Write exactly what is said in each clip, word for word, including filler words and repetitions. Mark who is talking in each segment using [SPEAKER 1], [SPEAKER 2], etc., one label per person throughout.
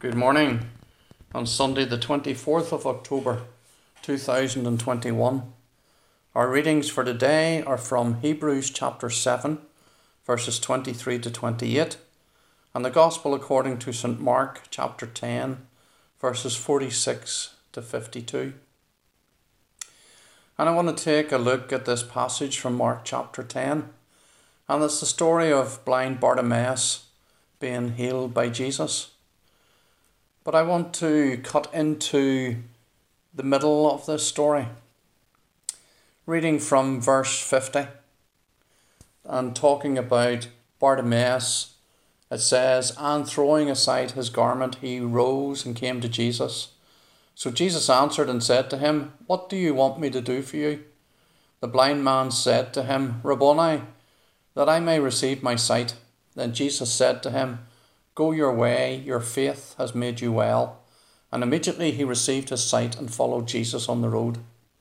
[SPEAKER 1] Good morning on Sunday the twenty-fourth of October two thousand twenty-one. Our readings for today are from Hebrews chapter seven verses twenty-three to twenty-eight and the Gospel according to Saint Mark chapter ten verses forty-six to fifty-two. And I want to take a look at this passage from Mark chapter ten, and it's the story of blind Bartimaeus being healed by Jesus. But I want to cut into the middle of this story, reading from verse fifty and talking about Bartimaeus. It says, "And throwing aside his garment, he rose and came to Jesus. So Jesus answered and said to him, 'What do you want me to do for you?' The blind man said to him, 'Rabboni, that I may receive my sight.' Then Jesus said to him, 'Go your way, your faith has made you well.' And immediately he received his sight and followed Jesus on the road."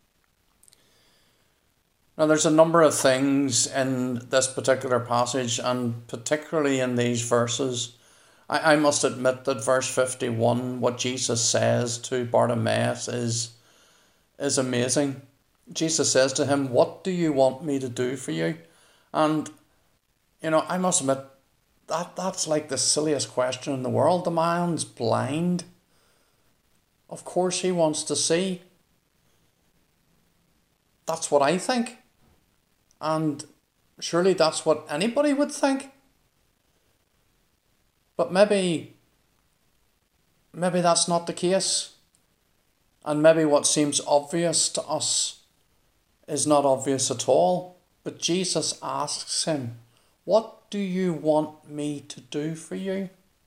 [SPEAKER 1] Now there's a number of things in this particular passage, and particularly in these verses. I, I must admit that verse fifty-one, what Jesus says to Bartimaeus is, is amazing. Jesus says to him, "What do you want me to do for you?" And, you know, I must admit, That that's like the silliest question in the world. The man's blind. Of course he wants to see. That's what I think. And surely that's what anybody would think. But maybe, maybe that's not the case. And maybe what seems obvious to us is not obvious at all. But Jesus asks him, "What do you want me to do for you?"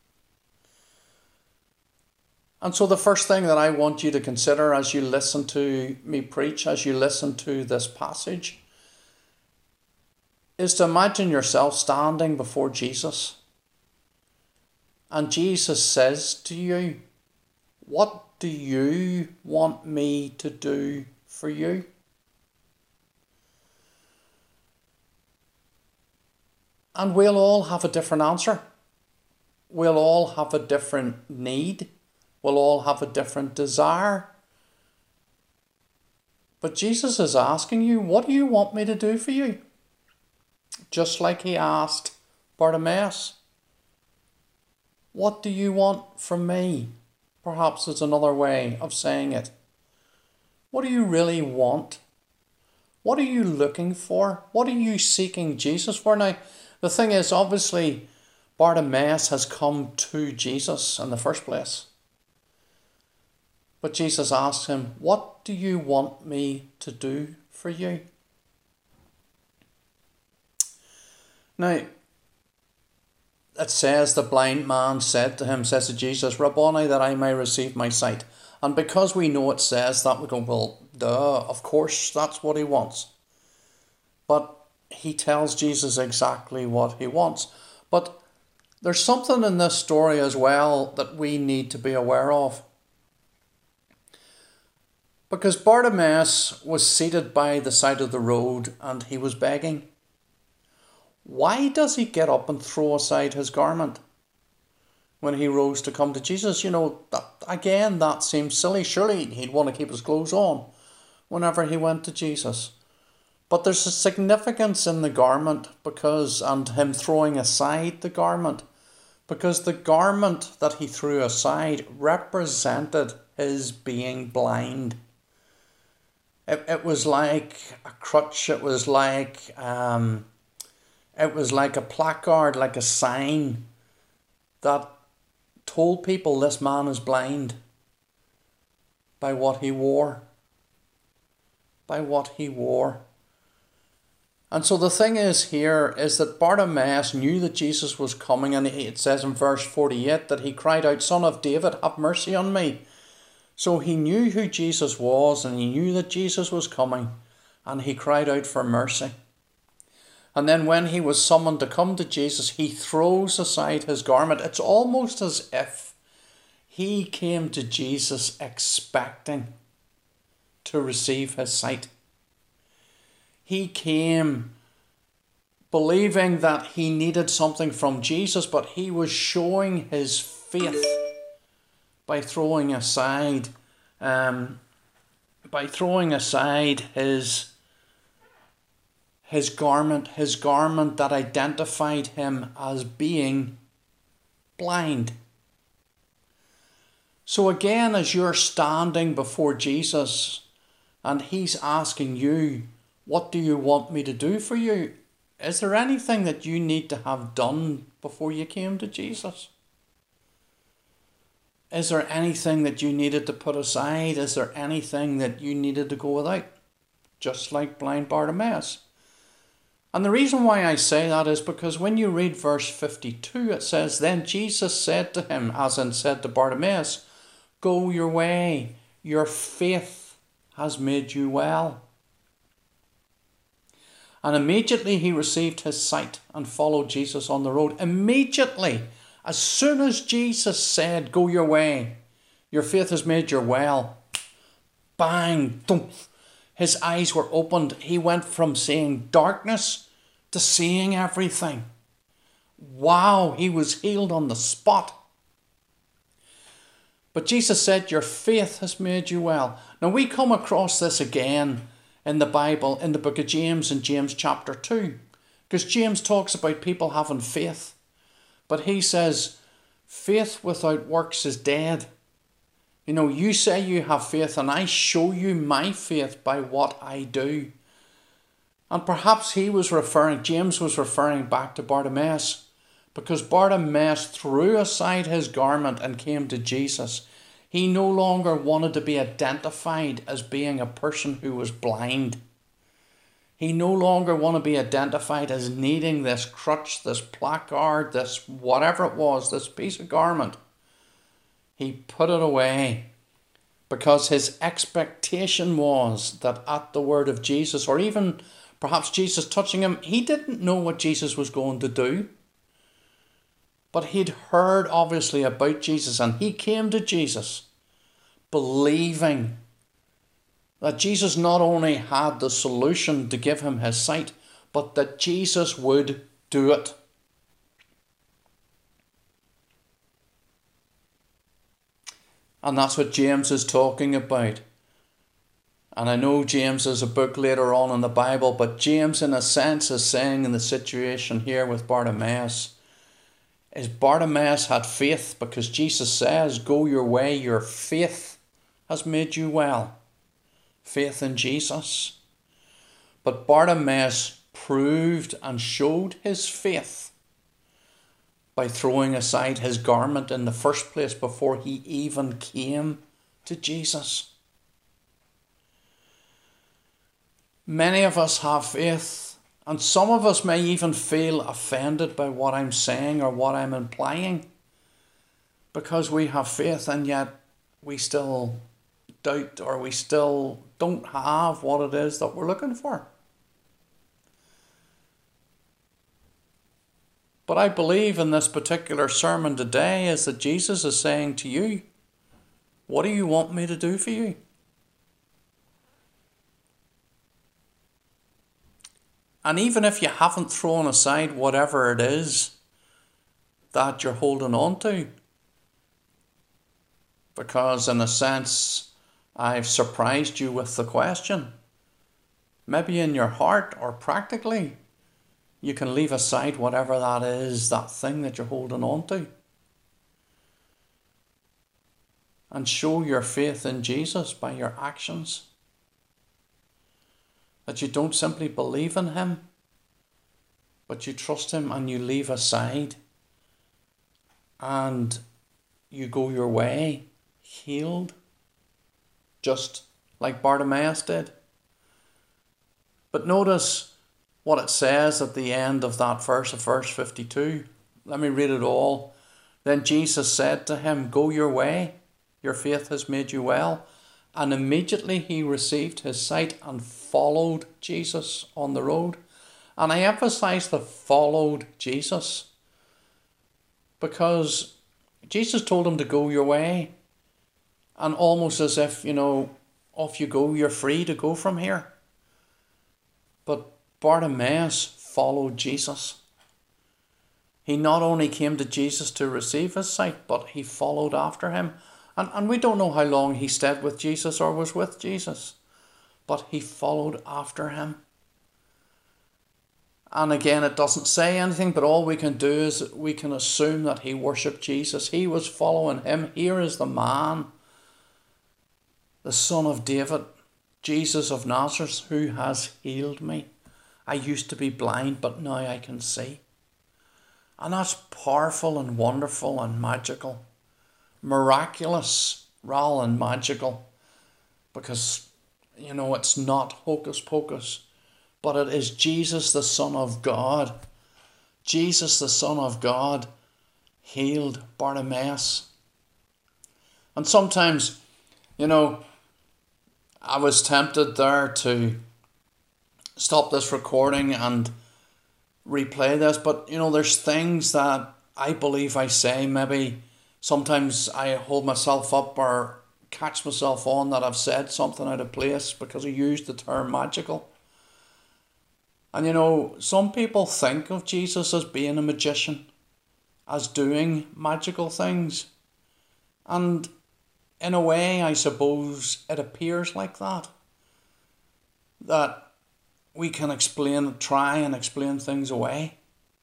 [SPEAKER 1] And so the first thing that I want you to consider as you listen to me preach, as you listen to this passage, is to imagine yourself standing before Jesus. And Jesus says to you, "What do you want me to do for you?" And we'll all have a different answer. We'll all have a different need. We'll all have a different desire. But Jesus is asking you, "What do you want me to do for you?" Just like he asked Bartimaeus. "What do you want from me?" Perhaps is another way of saying it. What do you really want? What are you looking for? What are you seeking Jesus for? Now, the thing is, obviously, Bartimaeus has come to Jesus in the first place. But Jesus asks him, "What do you want me to do for you?" Now, it says the blind man said to him, says to Jesus, "Rabboni, that I may receive my sight." And because we know it says that, we go, well, duh, of course, that's what he wants. But he tells Jesus exactly what he wants. But there's something in this story as well that we need to be aware of. Because Bartimaeus was seated by the side of the road and he was begging. Why does he get up and throw aside his garment when he rose to come to Jesus? You know, that, again, that seems silly. Surely he'd want to keep his clothes on whenever he went to Jesus. But there's a significance in the garment because, and him throwing aside the garment, because the garment that he threw aside represented his being blind. It, it was like a crutch. It was like, um, it was like a placard, like a sign that told people this man is blind by what he wore. By what he wore. And so the thing is here is that Bartimaeus knew that Jesus was coming, and it says in verse forty-eight that he cried out, "Son of David, have mercy on me." So he knew who Jesus was, and he knew that Jesus was coming, and he cried out for mercy. And then when he was summoned to come to Jesus, he throws aside his garment. It's almost as if he came to Jesus expecting to receive his sight. He came believing that he needed something from Jesus, but he was showing his faith by throwing aside, um, by throwing aside his his garment, his garment that identified him as being blind. So again, as you're standing before Jesus and he's asking you, what do you want me to do for you? Is there anything that you need to have done before you came to Jesus? Is there anything that you needed to put aside? Is there anything that you needed to go without? Just like blind Bartimaeus. And the reason why I say that is because when you read verse fifty-two, it says, Then Jesus said to him, as in said to Bartimaeus, Go your way, your faith has made you well. And immediately he received his sight and followed Jesus on the road. Immediately, as soon as Jesus said, Go your way, your faith has made you well, bang, thump, his eyes were opened. He went from seeing darkness to seeing everything. Wow, he was healed on the spot. But Jesus said, Your faith has made you well. Now we come across this again in the Bible, in the book of James, in James chapter two. Because James talks about people having faith. But he says, faith without works is dead. You know, you say you have faith and I show you my faith by what I do. And perhaps he was referring, James was referring back to Bartimaeus, because Bartimaeus threw aside his garment and came to Jesus. He no longer wanted to be identified as being a person who was blind. He no longer wanted to be identified as needing this crutch, this placard, this whatever it was, this piece of garment. He put it away because his expectation was that at the word of Jesus, or even perhaps Jesus touching him, he didn't know what Jesus was going to do. But he'd heard obviously about Jesus, and he came to Jesus believing that Jesus not only had the solution to give him his sight, but that Jesus would do it. And that's what James is talking about. And I know James is a book later on in the Bible, but James in a sense is saying in the situation here with Bartimaeus, is Bartimaeus had faith because Jesus says, Go your way, your faith has made you well. Faith in Jesus. But Bartimaeus proved and showed his faith by throwing aside his garment in the first place before he even came to Jesus. Many of us have faith, and some of us may even feel offended by what I'm saying or what I'm implying, because we have faith and yet we still doubt, or we still don't have what it is that we're looking for. But I believe in this particular sermon today is that Jesus is saying to you, what do you want me to do for you? And even if you haven't thrown aside whatever it is that you're holding on to, because in a sense, I've surprised you with the question, maybe in your heart or practically, you can leave aside whatever that is, that thing that you're holding on to, and show your faith in Jesus by your actions. That you don't simply believe in him, but you trust him and you leave aside and you go your way healed, just like Bartimaeus did. But notice what it says at the end of that verse, of verse fifty-two. Let me read it all. Then Jesus said to him, Go your way, your faith has made you well. And immediately he received his sight and followed Jesus on the road. And I emphasize the followed Jesus, because Jesus told him to go your way. And almost as if, you know, off you go, you're free to go from here. But Bartimaeus followed Jesus. He not only came to Jesus to receive his sight, but he followed after him. And, and we don't know how long he stayed with Jesus or was with Jesus, but he followed after him. And again, it doesn't say anything, but all we can do is we can assume that he worshipped Jesus. He was following him. Here is the man, the Son of David, Jesus of Nazareth, who has healed me. I used to be blind, but now I can see. And that's powerful and wonderful and magical. Miraculous rather than magical. Because, you know, it's not hocus pocus. But it is Jesus, the Son of God. Jesus, the Son of God, healed Bartimaeus. And sometimes, you know, I was tempted there to stop this recording and replay this. But, you know, there's things that I believe I say. Maybe sometimes I hold myself up or catch myself on that I've said something out of place because I used the term magical. And you know, some people think of Jesus as being a magician, as doing magical things. And in a way, I suppose it appears like that. That we can explain, try and explain things away.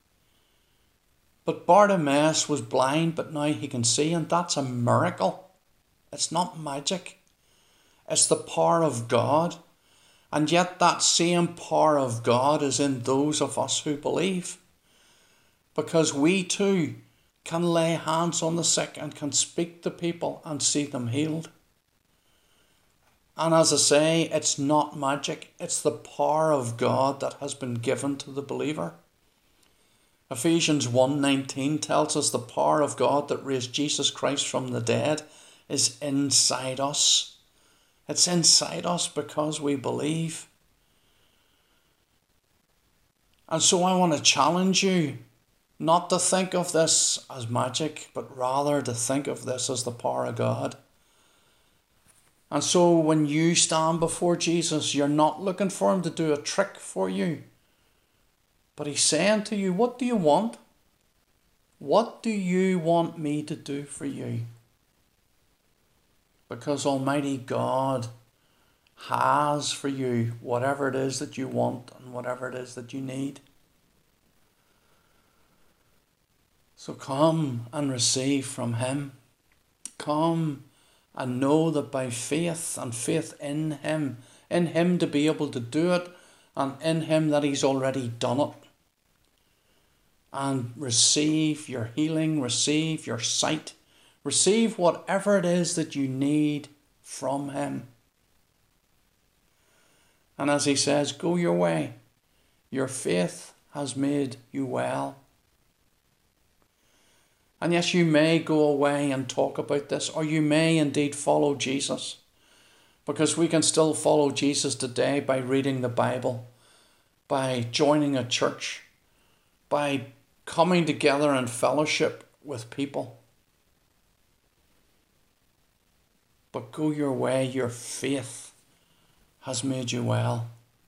[SPEAKER 1] But Bartimaeus was blind, but now he can see, and that's a miracle. It's not magic. It's the power of God. And yet that same power of God is in those of us who believe. Because we too can lay hands on the sick and can speak to people and see them healed. And as I say, it's not magic. It's the power of God that has been given to the believer. Ephesians one nineteen tells us the power of God that raised Jesus Christ from the dead is inside us. It's inside us because we believe. And so I want to challenge you not to think of this as magic, but rather to think of this as the power of God. And so when you stand before Jesus, you're not looking for him to do a trick for you. But he's saying to you, what do you want? What do you want me to do for you? Because Almighty God has for you whatever it is that you want and whatever it is that you need. So come and receive from him. Come and know that by faith and faith in him, in him to be able to do it, and in him that he's already done it. And receive your healing, receive your sight, receive whatever it is that you need from him. And as he says, go your way. Your faith has made you well. And yes, you may go away and talk about this, or you may indeed follow Jesus. Because we can still follow Jesus today by reading the Bible, by joining a church, by coming together in fellowship with people. But go your way, your faith has made you well.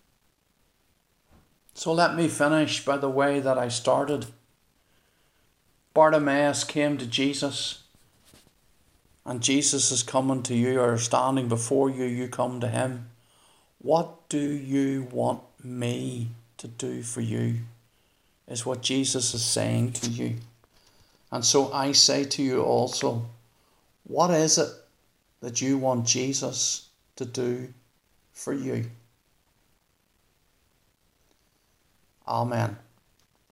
[SPEAKER 1] So let me finish by the way that I started. Bartimaeus came to Jesus, and Jesus is coming to you or standing before you, you come to him. What do you want me to do for you? Is what Jesus is saying to you. And so I say to you also, what is it that you want Jesus to do for you? Amen.